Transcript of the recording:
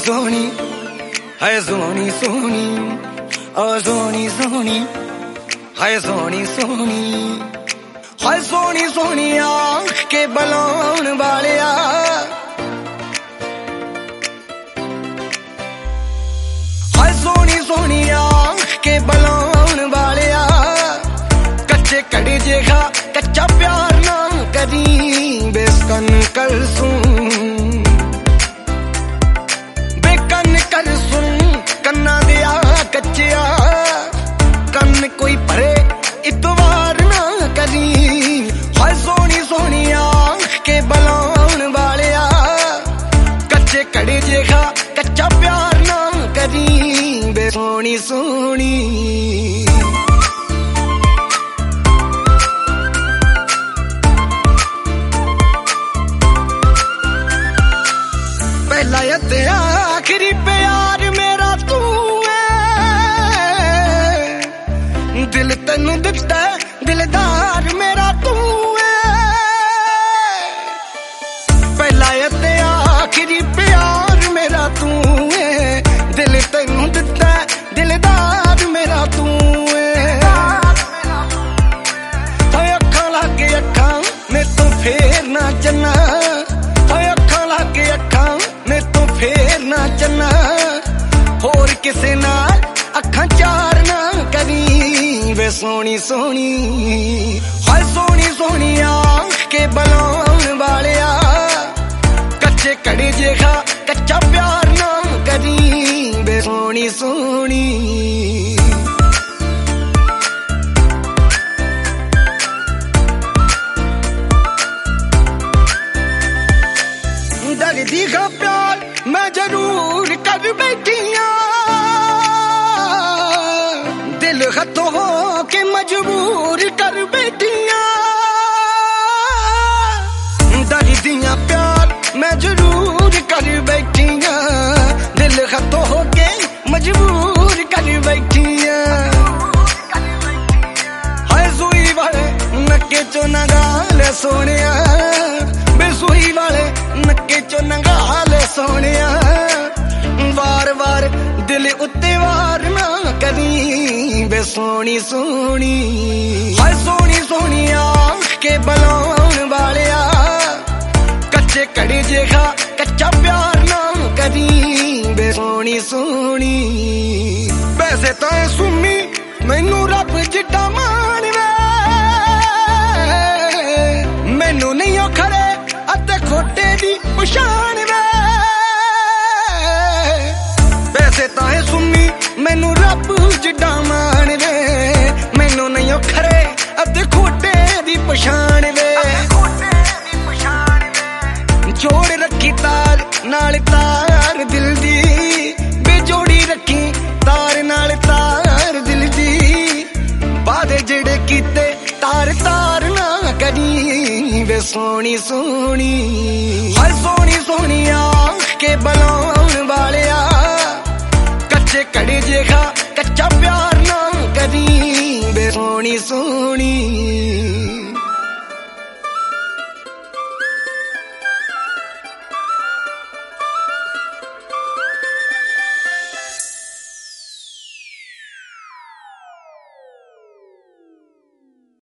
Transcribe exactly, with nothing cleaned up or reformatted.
सोहनी है सोहनी सोहनी ओ सोहनी सोहनी है सोहनी सोहनी है सोहनी सोहनी आंख के बलाउन वालिया है सोहनी सोहनी आंख के बलाउन वालिया कच्चे कड़े जेखा कच्चा प्यार ना करी बेकन कर सुन बेकन कर सुन कन्ना दिया कच्चिया कन कोई भरे इतवार ना करी हाय सोहनी सोहनी आंख के बलाउन वालिया कच्चे कड़े जेखा कच्चा प्यार ना करी बे सोहनी सोहनी पहला ते आखिरी प्यार मेरा तू है दिल तेनू दिता दिलदार मेरा तू है पहला ते आखिरी प्यार मेरा तू है दिल तेनू दिता दिलदार मेरा तू है अखा लागे अखा मैं तो फेर ना चन्ना अखा लागे अखा फेर ना चन्ना होर किसे नाल अखां चार ना करी वे सोहनी सोहनी हाय सोहनी सोहनी आंख के बलाउन वालिया कच्चे कड़े जेखा कच्चा प्यार ना करी वे सोहनी सोहनी दर्दी का प्यार मैं जरूर कर बैठिया दिल हथों हो के मजबूर कर बैठिया दर्दियां प्यार मैं जरूर कर बैठिया दिल हथों हो के मजबूर कर बैठिया हाय सुई वाले नक्के चो नगाल सोनिया बेसुई वाले नक्के चो नगाल सोनिया वार वार दिल उत्ते वार ना करी बे सोहनी सोहनी हाय सोहनी सोहनी आंख के बलाउन वालिया कच्चे कड़े जेखा कच्चा प्यार ना करी बे सोहनी सोहनी वैसे तो सुमी मैनू रब जिड्डा मान वे मैनू नहीं ओ खरे अते खोटे दी पछाण वे वैसे तो सुमी मैनू रब जिड्डा मान वे मैनू नहीं खरे अते खोटे दी पछाण वे जोड़ रखी तार नाल तार दिल दी बेजोड़ी रखी तार नाल तार दिल दी वादे जेड़े कीते तार तार ना करी वे सोहनी सोहनी हाय सोहनी सोहनी आंख के बलाउन वालिया कच्चे कड़े जेखा कच्चा प्यार ना करी बे सोहनी सोहनी।